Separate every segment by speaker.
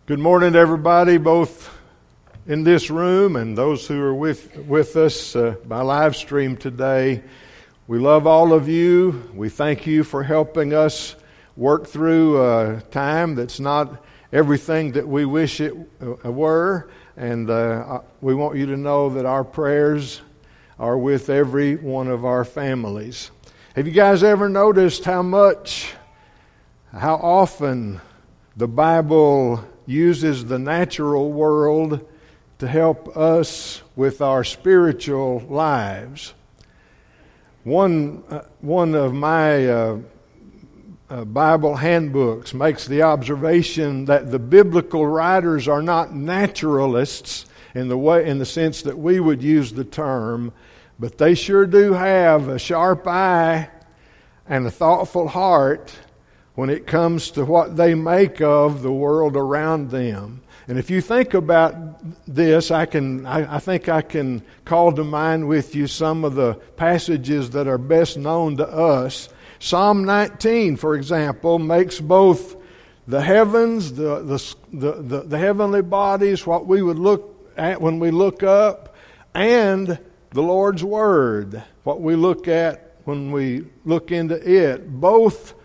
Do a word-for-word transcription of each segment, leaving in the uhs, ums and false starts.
Speaker 1: Good morning, everybody, both in this room and those who are with, with us uh, by live stream today. We love all of you. We thank you for helping us work through a time that's not everything that we wish it uh, were. And uh, we want you to know that our prayers are with every one of our families. Have you guys ever noticed how much, how often the Bible uses the natural world to help us with our spiritual lives? One uh, one of my uh, uh, Bible handbooks makes the observation that the biblical writers are not naturalists in the way in the sense that we would use the term, but they sure do have a sharp eye and a thoughtful heart when it comes to what they make of the world around them. And if you think about this, I can I, I think I can call to mind with you some of the passages that are best known to us. Psalm nineteen, for example, makes both the heavens, the the the, the, the heavenly bodies, what we would look at when we look up, and the Lord's Word, what we look at when we look into it, both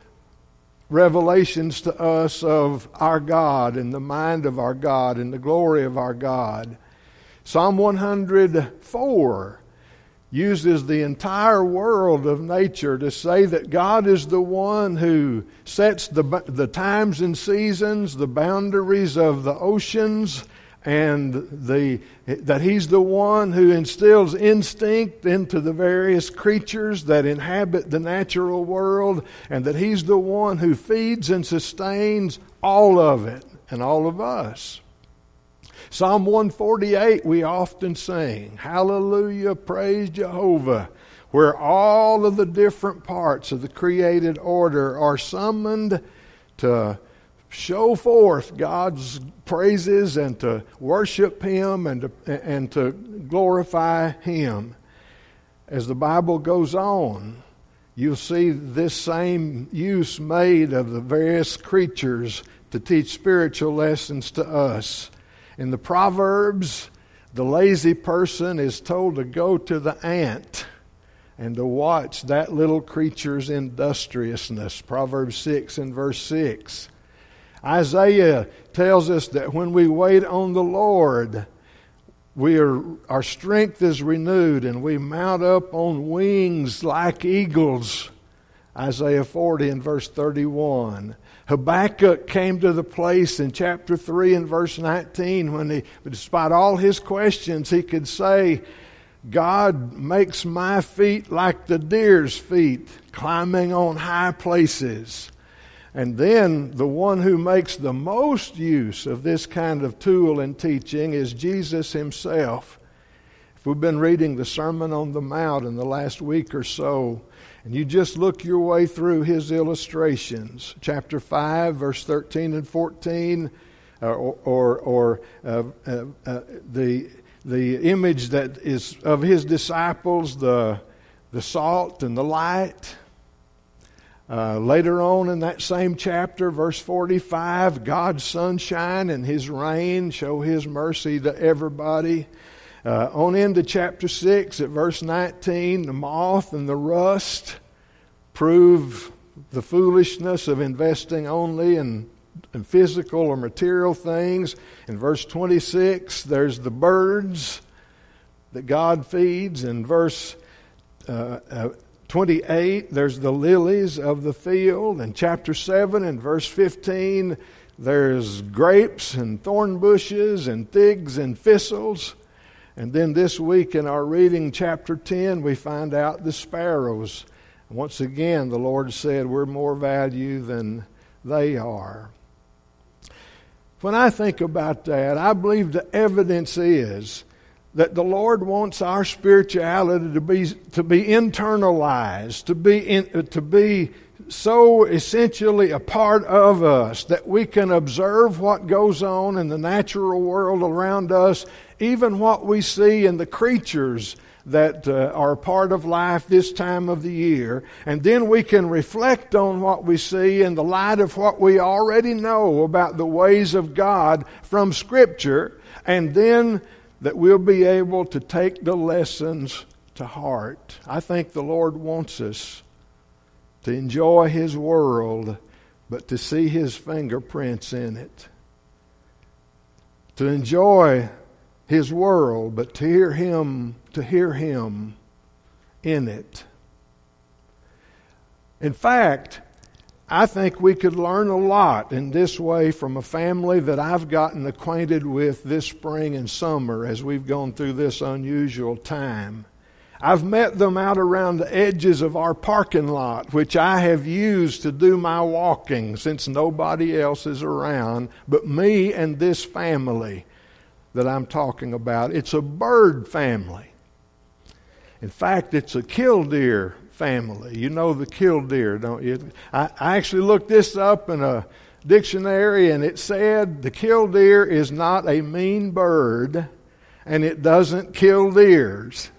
Speaker 1: revelations to us of our God and the mind of our God and the glory of our God. Psalm one hundred four uses the entire world of nature to say that God is the one who sets the, the times and seasons, the boundaries of the oceans, and the that He's the one who instills instinct into the various creatures that inhabit the natural world, and that He's the one who feeds and sustains all of it and all of us. Psalm one forty-eight we often sing, Hallelujah, praise Jehovah, where all of the different parts of the created order are summoned to show forth God's praises and to worship Him and to, and to glorify Him. As the Bible goes on, you'll see this same use made of the various creatures to teach spiritual lessons to us. In the Proverbs, the lazy person is told to go to the ant and to watch that little creature's industriousness. Proverbs six and verse six. Isaiah tells us that when we wait on the Lord, we are our strength is renewed and we mount up on wings like eagles. Isaiah forty and verse thirty-one. Habakkuk came to the place in chapter three and verse nineteen when he, despite all his questions, he could say, God makes my feet like the deer's feet, climbing on high places. And then the one who makes the most use of this kind of tool in teaching is Jesus Himself. If we've been reading the Sermon on the Mount in the last week or so, and you just look your way through His illustrations, chapter five, verse thirteen and fourteen, or, or, or uh, uh, uh, the the image that is of His disciples, the the salt and the light. Uh, later on in that same chapter, verse forty-five, God's sunshine and His rain show His mercy to everybody. Uh, on into chapter six at verse nineteen, the moth and the rust prove the foolishness of investing only in, in physical or material things. In verse twenty-six, there's the birds that God feeds. In verse uh, uh, twenty-eight, there's the lilies of the field. In chapter seven and verse fifteen, there's grapes and thorn bushes and figs and thistles. And then this week in our reading, chapter ten, we find out the sparrows. Once again, the Lord said we're more value than they are. When I think about that, I believe the evidence is that the Lord wants our spirituality to be to be internalized, to be in, to be so essentially a part of us that we can observe what goes on in the natural world around us, even what we see in the creatures that uh, are a part of life this time of the year. And then we can reflect on what we see in the light of what we already know about the ways of God from Scripture. And then that we'll be able to take the lessons to heart. I think the Lord wants us to enjoy His world, but to see His fingerprints in it. To enjoy His world, but to hear Him, to hear Him in it. In fact, I think we could learn a lot in this way from a family that I've gotten acquainted with this spring and summer as we've gone through this unusual time. I've met them out around the edges of our parking lot, which I have used to do my walking since nobody else is around but me and this family that I'm talking about. It's a bird family. In fact, it's a killdeer family. You know the killdeer, don't you? I, I actually looked this up in a dictionary, and it said the killdeer is not a mean bird, and it doesn't kill deers.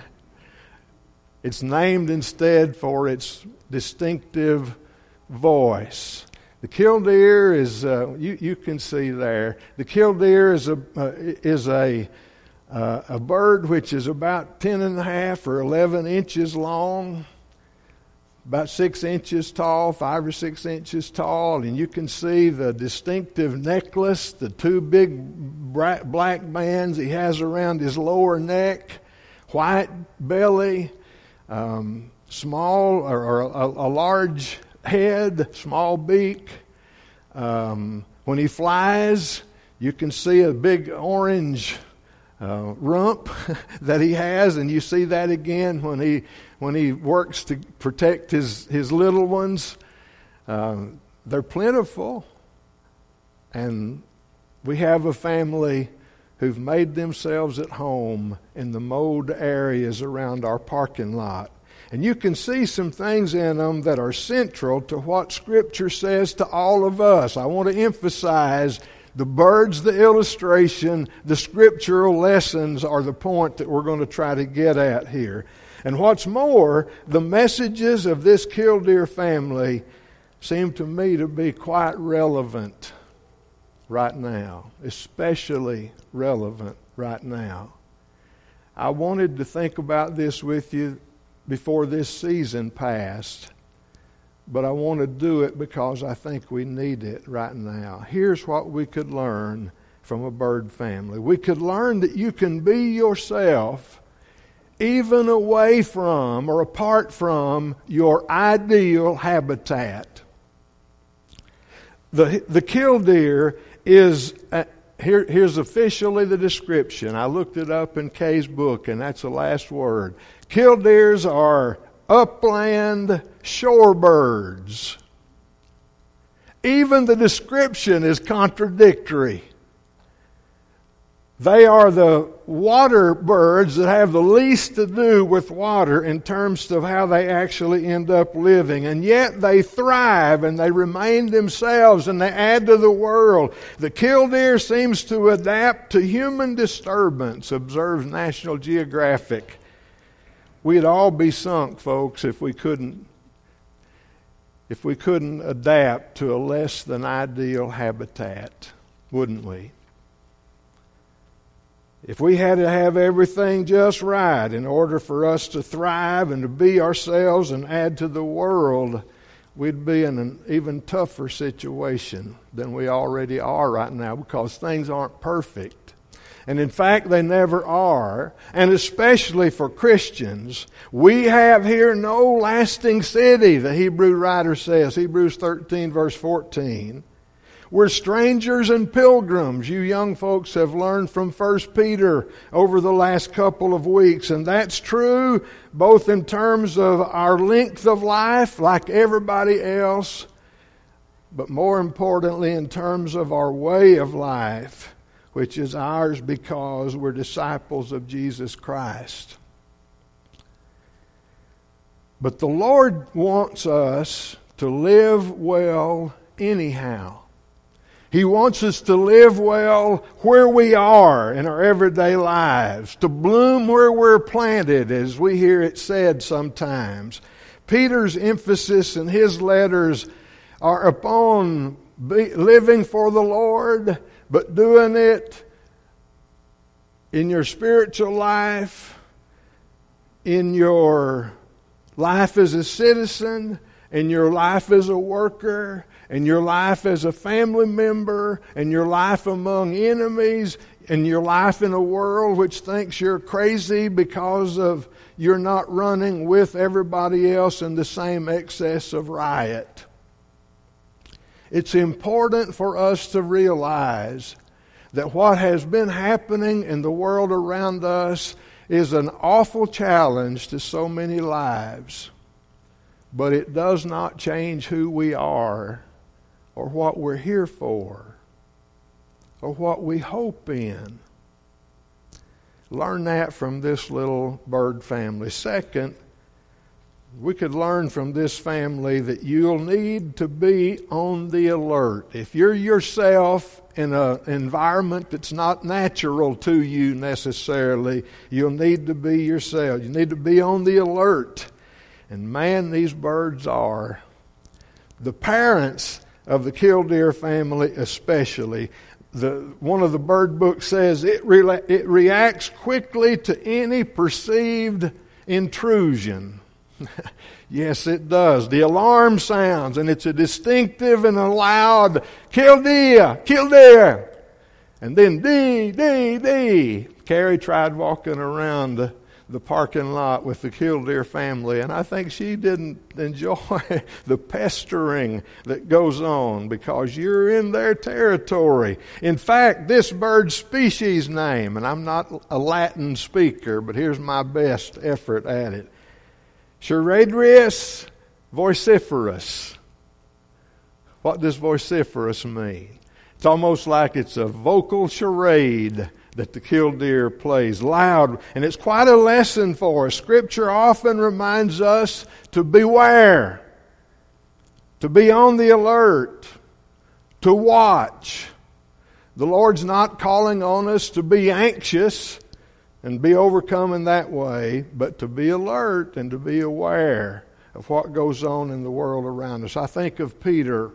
Speaker 1: It's named instead for its distinctive voice. The killdeer is, uh, you, you can see there, the killdeer is a, uh, is a, uh, a bird which is about ten and a half or eleven inches long, about six inches tall, five or six inches tall, and you can see the distinctive necklace, the two big black bands he has around his lower neck, white belly, Um, small or, or a, a large head, small beak. Um, when he flies, you can see a big orange uh, rump that he has, and you see that again when he when he works to protect his his little ones. Uh, they're plentiful, and we have a family who've made themselves at home in the mowed areas around our parking lot. And you can see some things in them that are central to what Scripture says to all of us. I want to emphasize the bird's the illustration, the scriptural lessons are the point that we're going to try to get at here. And what's more, the messages of this killdeer family seem to me to be quite relevant right now, especially relevant right now. I wanted to think about this with you before this season passed, but I want to do it because I think we need it right now. Here's what we could learn from a bird family. We could learn that you can be yourself even away from or apart from your ideal habitat. The, the killdeer is, uh, here, here's officially the description. I looked it up in Kay's book, and that's the last word. Killdeers are upland shorebirds. Even the description is contradictory. They are the water birds that have the least to do with water in terms of how they actually end up living. And yet they thrive and they remain themselves and they add to the world. The killdeer seems to adapt to human disturbance, observes National Geographic. We'd all be sunk, folks, if we couldn't if we couldn't adapt to a less than ideal habitat, wouldn't we? If we had to have everything just right in order for us to thrive and to be ourselves and add to the world, we'd be in an even tougher situation than we already are right now because things aren't perfect. And in fact, they never are. And especially for Christians, we have here no lasting city, the Hebrew writer says, Hebrews thirteen, verse fourteen. We're strangers and pilgrims. You young folks have learned from First Peter over the last couple of weeks. And that's true both in terms of our length of life, like everybody else, but more importantly in terms of our way of life, which is ours because we're disciples of Jesus Christ. But the Lord wants us to live well anyhow. He wants us to live well where we are in our everyday lives, to bloom where we're planted, as we hear it said sometimes. Peter's emphasis in his letters are upon be, living for the Lord, but doing it in your spiritual life, in your life as a citizen, in your life as a worker, in your life as a family member, in your life among enemies, in your life in a world which thinks you're crazy because of you're not running with everybody else in the same excess of riot. It's important for us to realize that what has been happening in the world around us is an awful challenge to so many lives. But it does not change who we are or what we're here for or what we hope in. Learn that from this little bird family. Second, we could learn from this family that you'll need to be on the alert. If you're yourself in an environment that's not natural to you necessarily, you'll need to be yourself. You need to be on the alert. And man, these birds are. The parents of the Killdeer family especially, the one of the bird books says it, re- it reacts quickly to any perceived intrusion. Yes, it does. The alarm sounds, and it's a distinctive and a loud Killdeer, Killdeer. And then dee, dee, dee. Carrie tried walking around the, the parking lot with the Killdeer family, and I think she didn't enjoy the pestering that goes on because you're in their territory. In fact, this bird's species name, and I'm not a Latin speaker, but here's my best effort at it. Charadrius vociferus. What does vociferus mean? It's almost like it's a vocal charade that the killdeer plays loud. And it's quite a lesson for us. Scripture often reminds us to beware, to be on the alert, to watch. The Lord's not calling on us to be anxious and be overcome in that way, but to be alert and to be aware of what goes on in the world around us. I think of Peter.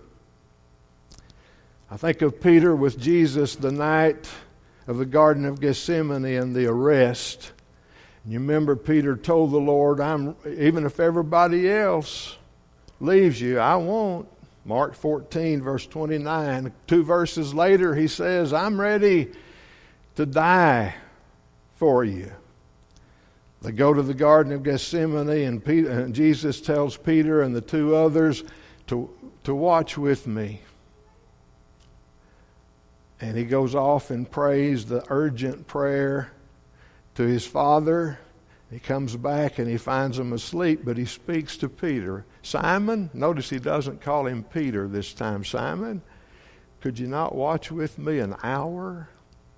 Speaker 1: I think of Peter with Jesus the night of the Garden of Gethsemane and the arrest. And you remember Peter told the Lord, "I'm even if everybody else leaves you, I won't." Mark fourteen, verse twenty-nine. Two verses later, he says, "I'm ready to die for you." They go to the Garden of Gethsemane, and, Peter, and Jesus tells Peter and the two others to, to watch with me. And he goes off and prays the urgent prayer to his Father. He comes back and he finds them asleep, but he speaks to Peter. "Simon," notice he doesn't call him Peter this time. "Simon, could you not watch with me an hour?"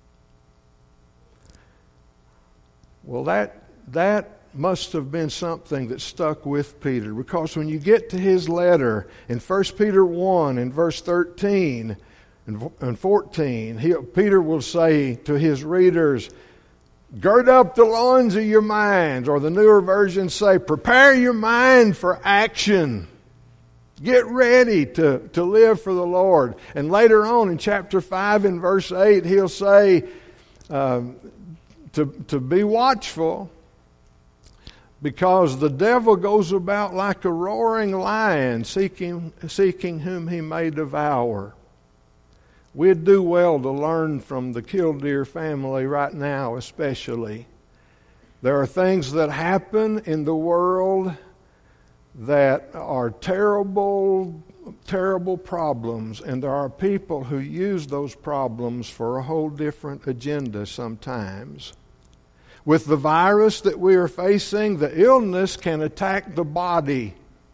Speaker 1: Well, that that must have been something that stuck with Peter, because when you get to his letter in First Peter one in verse thirteen and fourteen, he, Peter will say to his readers, "Gird up the loins of your minds," or the newer versions say, "Prepare your mind for action. Get ready to, to live for the Lord." And later on in chapter five in verse eight, he'll say, um, To, to be watchful, because the devil goes about like a roaring lion, seeking, seeking whom he may devour. We'd do well to learn from the Killdeer family right now especially. There are things that happen in the world that are terrible, terrible problems, and there are people who use those problems for a whole different agenda sometimes. With the virus that we are facing, the illness can attack the body.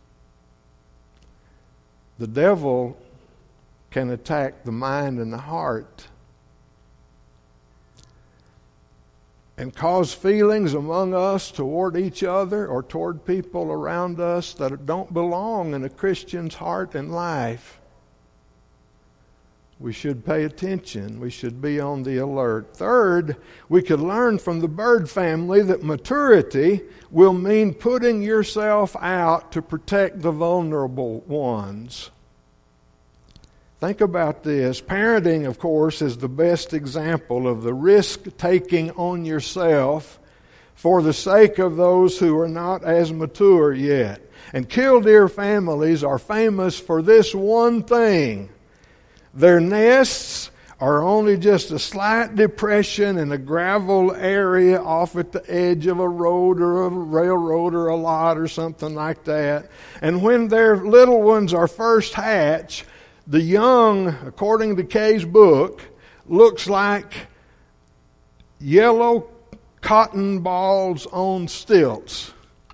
Speaker 1: The devil can attack the mind and the heart and cause feelings among us toward each other or toward people around us that don't belong in a Christian's heart and life. We should pay attention. We should be on the alert. Third, we could learn from the bird family that maturity will mean putting yourself out to protect the vulnerable ones. Think about this. Parenting, of course, is the best example of the risk taking on yourself for the sake of those who are not as mature yet. And killdeer families are famous for this one thing. Their nests are only just a slight depression in a gravel area off at the edge of a road or a railroad or a lot or something like that. And when their little ones are first hatched, the young, according to Kay's book, looks like yellow cotton balls on stilts,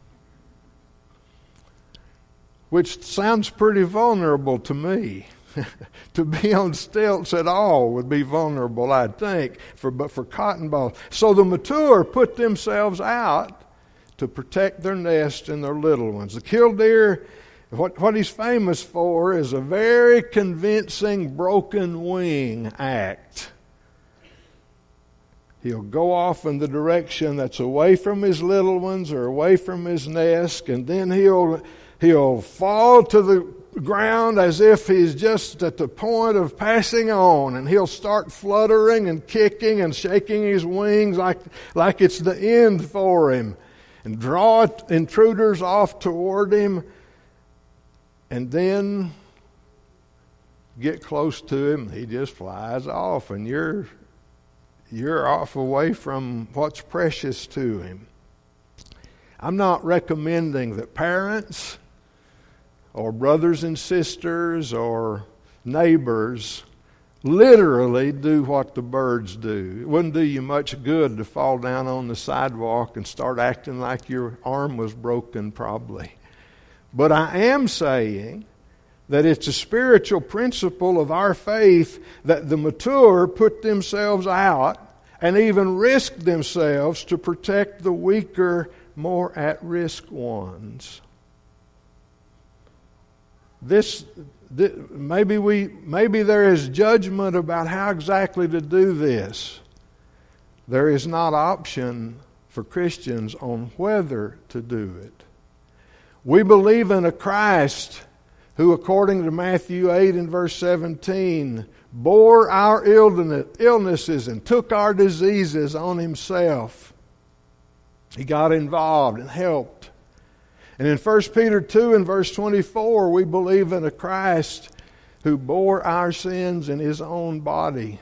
Speaker 1: which sounds pretty vulnerable to me. To be on stilts at all would be vulnerable, I'd think, for, but for cotton balls. So the mature put themselves out to protect their nest and their little ones. The killdeer, what, what he's famous for is a very convincing broken wing act. He'll go off in the direction that's away from his little ones or away from his nest, and then he'll he'll fall to the ground as if he's just at the point of passing on, and he'll start fluttering and kicking and shaking his wings like like it's the end for him, and draw intruders off toward him, and then get close to him. He just flies off, and you're you're off away from what's precious to him. I'm not recommending that parents or brothers and sisters or neighbors literally do what the birds do. It wouldn't do you much good to fall down on the sidewalk and start acting like your arm was broken, probably. But I am saying that it's a spiritual principle of our faith that the mature put themselves out and even risk themselves to protect the weaker, more at-risk ones. This, this maybe we maybe there is judgment about how exactly to do this. There is not option for Christians on whether to do it. We believe in a Christ who, according to Matthew eight and verse seventeen, bore our illnesses and took our diseases on himself. He got involved and helped. And in First Peter two and verse twenty-four, we believe in a Christ who bore our sins in his own body.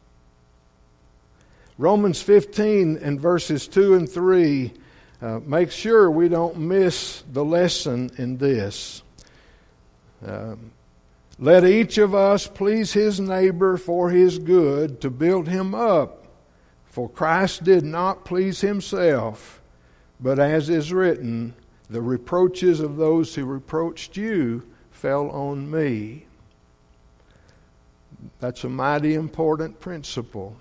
Speaker 1: Romans fifteen and verses two and three uh, make sure we don't miss the lesson in this. Um, Let each of us please his neighbor for his good, to build him up. For Christ did not please himself, but as is written, the reproaches of those who reproached you fell on me. That's a mighty important principle.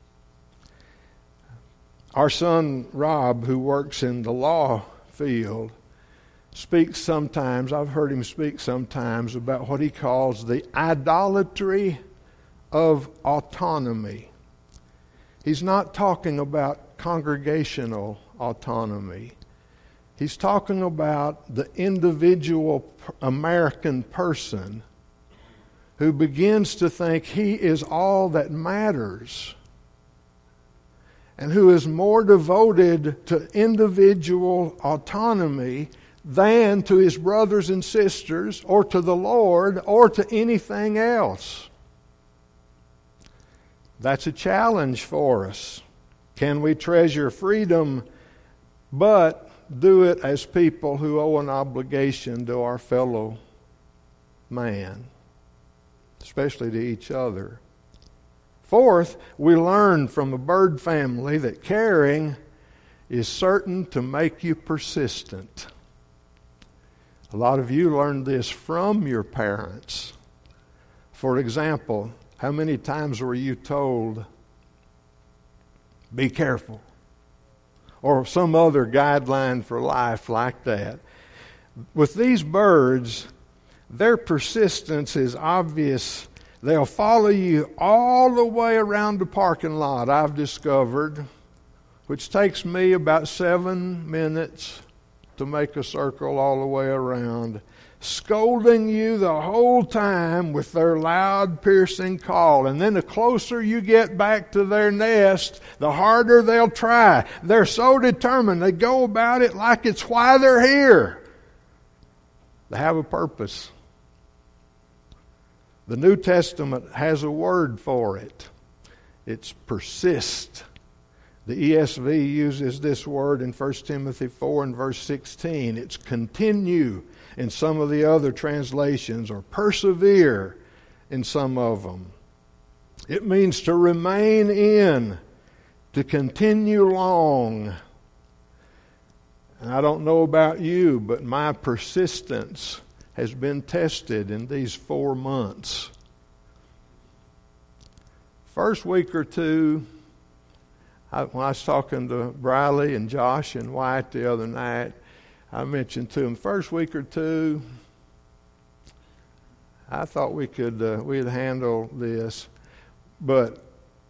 Speaker 1: Our son Rob, who works in the law field, speaks sometimes, I've heard him speak sometimes, about what he calls the idolatry of autonomy. He's not talking about congregational autonomy. He's talking about the individual American person who begins to think he is all that matters, and who is more devoted to individual autonomy than to his brothers and sisters, or to the Lord, or to anything else. That's a challenge for us. Can we treasure freedom, but do it as people who owe an obligation to our fellow man, especially to each other? Fourth, we learn from a bird family that caring is certain to make you persistent. A lot of you learned this from your parents. For example, how many times were you told, be careful? Or some other guideline for life like that. With these birds, their persistence is obvious They'll follow you all the way around the parking lot, I've discovered, which takes me about seven minutes to make a circle all the way around, scolding you the whole time with their loud, piercing call. And then the closer you get back to their nest, the harder they'll try. They're so determined. They go about it like it's why they're here. They have a purpose. The New Testament has a word for it. It's persist. The E S V uses this word in First Timothy four and verse sixteen. It's continue in some of the other translations, or persevere in some of them. It means to remain in, to continue long. And I don't know about you, but my persistence has been tested in these four months. First week or two, I, when I was talking to Briley and Josh and White the other night, I mentioned to them, first week or two, I thought we could uh, we'd handle this, but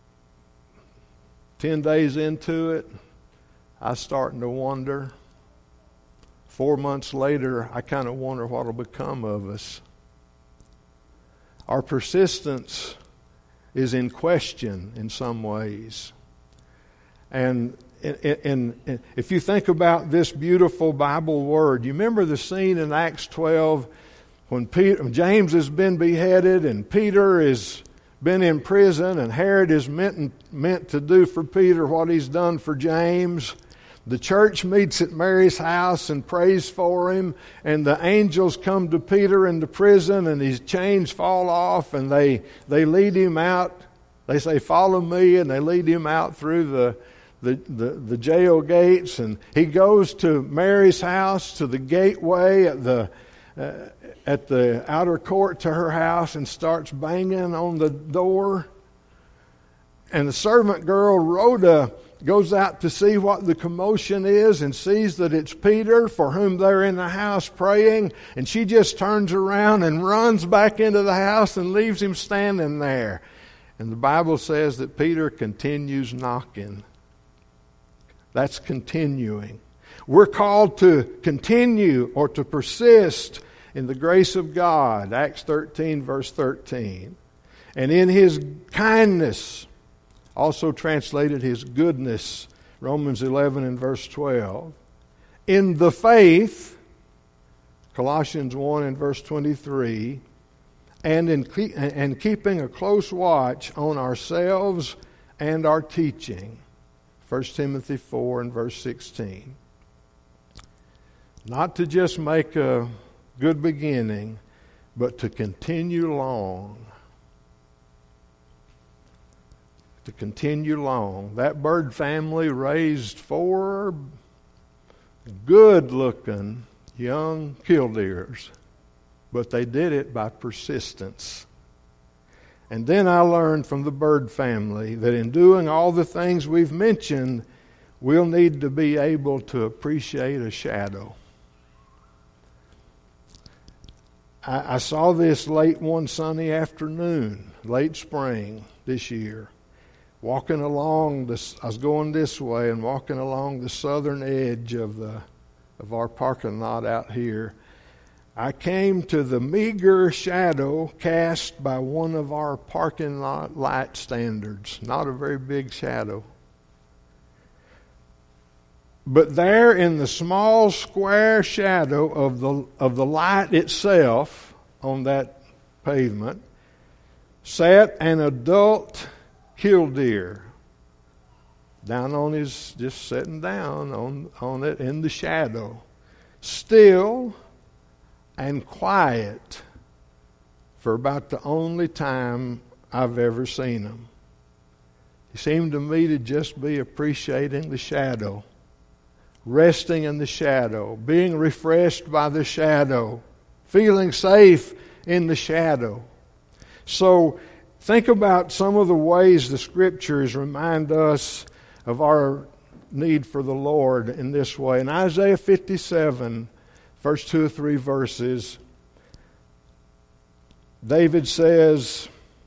Speaker 1: ten days into it, I was starting to wonder. Four months later, I kind of wonder what will become of us. Our persistence is in question in some ways. And, and, and if you think about this beautiful Bible word, you remember the scene in Acts twelve when Peter, James has been beheaded and Peter has been in prison, and Herod is meant, meant to do for Peter what he's done for James. The church meets at Mary's house and prays for him, and the angels come to Peter in the prison, and his chains fall off, and they, they lead him out. They say, "Follow me," and they lead him out through the, the, the, the jail gates, and he goes to Mary's house, to the gateway at the uh, at the outer court to her house, and starts banging on the door. And the servant girl, Rhoda, goes out to see what the commotion is and sees that it's Peter, for whom they're in the house praying, and she just turns around and runs back into the house and leaves him standing there. And the Bible says that Peter continues knocking. That's continuing. We're called to continue or to persist in the grace of God, Acts thirteen, verse thirteen. And in His kindness, also translated His goodness, Romans eleven and verse twelve. In the faith, Colossians one and verse twenty-three. And in keep, and keeping a close watch on ourselves and our teaching, First Timothy four and verse sixteen. Not to just make a good beginning, but to continue long. To continue long. That bird family raised four good-looking young killdeers, but they did it by persistence. And then I learned from the bird family that in doing all the things we've mentioned, we'll need to be able to appreciate a shadow. I, I saw this late one sunny afternoon, late spring this year. Walking along this, I was going this way and walking along the southern edge of the of our parking lot out here. I came to the meager shadow cast by one of our parking lot light standards. Not a very big shadow. But there in the small square shadow of the of the light itself on that pavement sat an adult killdeer down on his, just sitting down on, on it in the shadow, still and quiet for about the only time I've ever seen him. He seemed to me to just be appreciating the shadow, resting in the shadow, being refreshed by the shadow, feeling safe in the shadow. So think about some of the ways the Scriptures remind us of our need for the Lord in this way. In Isaiah fifty-seven, first two or three verses, David says,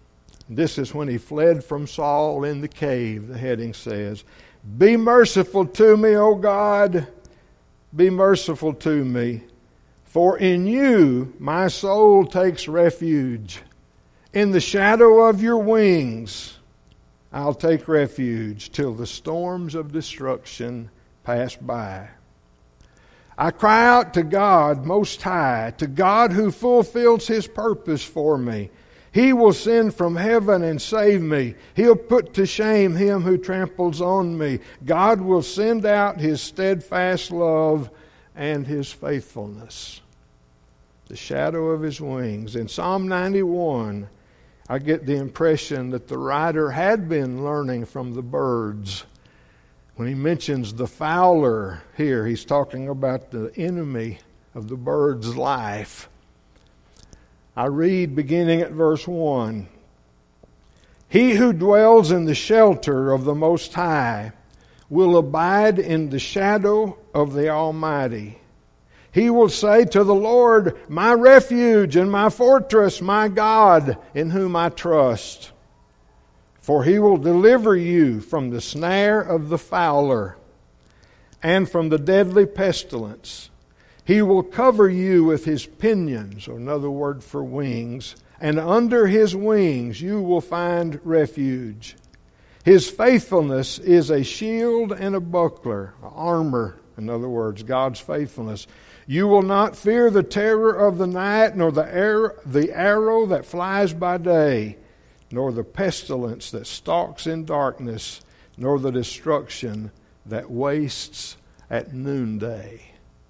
Speaker 1: This is when he fled from Saul in the cave, the heading says. Be merciful to me, O God, be merciful to me, for in you my soul takes refuge. In the shadow of your wings I'll take refuge till the storms of destruction pass by. I cry out to God Most High, to God who fulfills His purpose for me. He will send from heaven and save me. He'll put to shame him who tramples on me. God will send out His steadfast love and His faithfulness. The shadow of His wings. In Psalm ninety-one, I get the impression that the writer had been learning from the birds. When he mentions the fowler here, he's talking about the enemy of the bird's life. I read beginning at verse one. He who dwells in the shelter of the Most High will abide in the shadow of the Almighty. He will say to the Lord, my refuge and my fortress, my God, in whom I trust. For He will deliver you from the snare of the fowler and from the deadly pestilence. He will cover you with His pinions, or another word for wings, and under His wings you will find refuge. His faithfulness is a shield and a buckler, armor, in other words, God's faithfulness. You will not fear the terror of the night, nor the arrow, the arrow that flies by day, nor the pestilence that stalks in darkness, nor the destruction that wastes at noonday.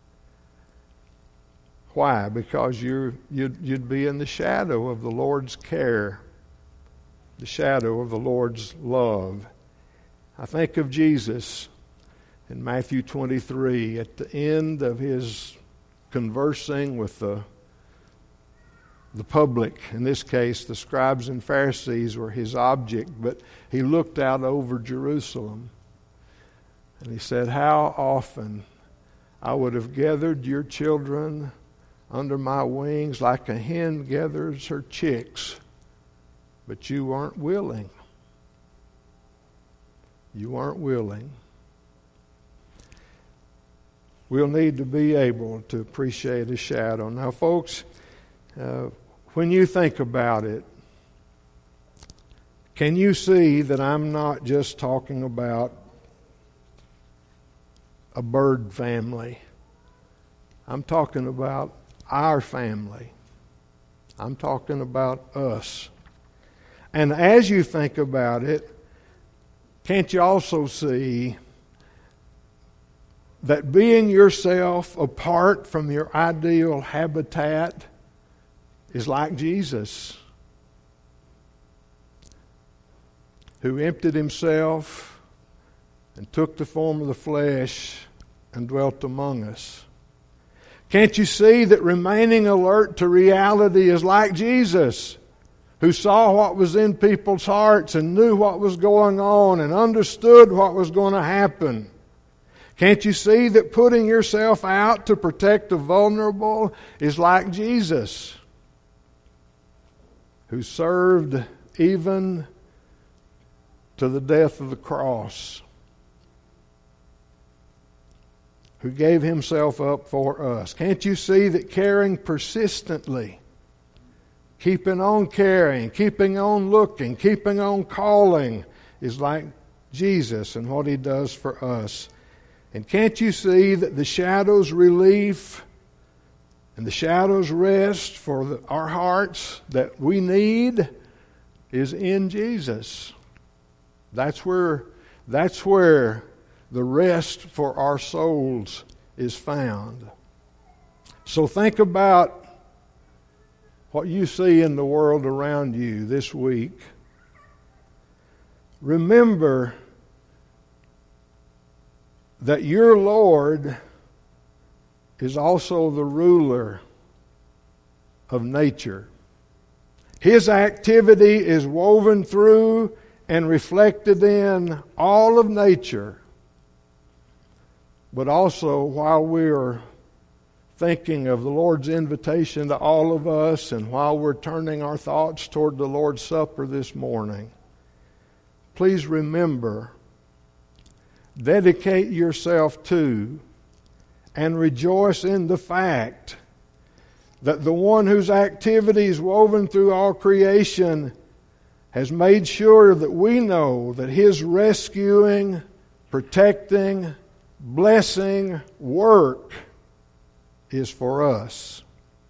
Speaker 1: Why? Because you're, you'd, you'd be in the shadow of the Lord's care, the shadow of the Lord's love. I think of Jesus in Matthew twenty-three at the end of His conversing with the, the public. In this case, the scribes and Pharisees were His object, but He looked out over Jerusalem and He said, how often I would have gathered your children under my wings like a hen gathers her chicks, but you weren't willing. You weren't willing. We'll need to be able to appreciate a shadow. Now, folks, uh, when you think about it, can you see that I'm not just talking about a bird family? I'm talking about our family. I'm talking about us. And as you think about it, can't you also see that being yourself apart from your ideal habitat is like Jesus, who emptied Himself and took the form of the flesh and dwelt among us? Can't you see that remaining alert to reality is like Jesus, who saw what was in people's hearts and knew what was going on and understood what was going to happen? Can't you see that putting yourself out to protect the vulnerable is like Jesus, who served even to the death of the cross, who gave Himself up for us? Can't you see that caring persistently, keeping on caring, keeping on looking, keeping on calling is like Jesus and what He does for us? And can't you see that the shadow's relief and the shadow's rest for the, our hearts that we need is in Jesus? That's where, that's where the rest for our souls is found. So think about what you see in the world around you this week. Remember that your Lord is also the ruler of nature. His activity is woven through and reflected in all of nature. But also, while we are thinking of the Lord's invitation to all of us, and while we're turning our thoughts toward the Lord's Supper this morning, please remember, dedicate yourself to, and rejoice in the fact that the one whose activities woven through all creation has made sure that we know that His rescuing, protecting, blessing work is for us.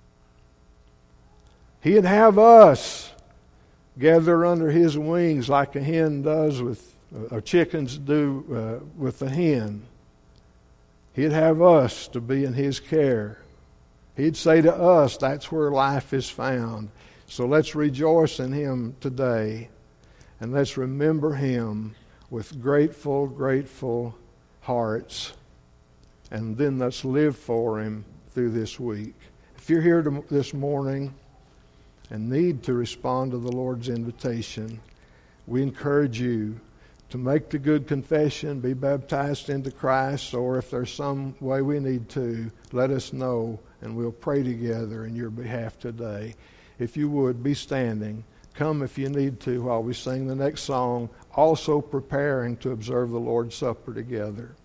Speaker 1: He'd have us gather under His wings like a hen does with, or chickens do uh, with the hen. He'd have us to be in His care. He'd say to us, that's where life is found. So let's rejoice in Him today, and let's remember Him with grateful, grateful hearts, and then let's live for Him through this week. If you're here to, this morning and need to respond to the Lord's invitation, we encourage you to make the good confession, be baptized into Christ, or if there's some way we need to, let us know, and we'll pray together in your behalf today. If you would, be standing. Come if you need to while we sing the next song, also preparing to observe the Lord's Supper together.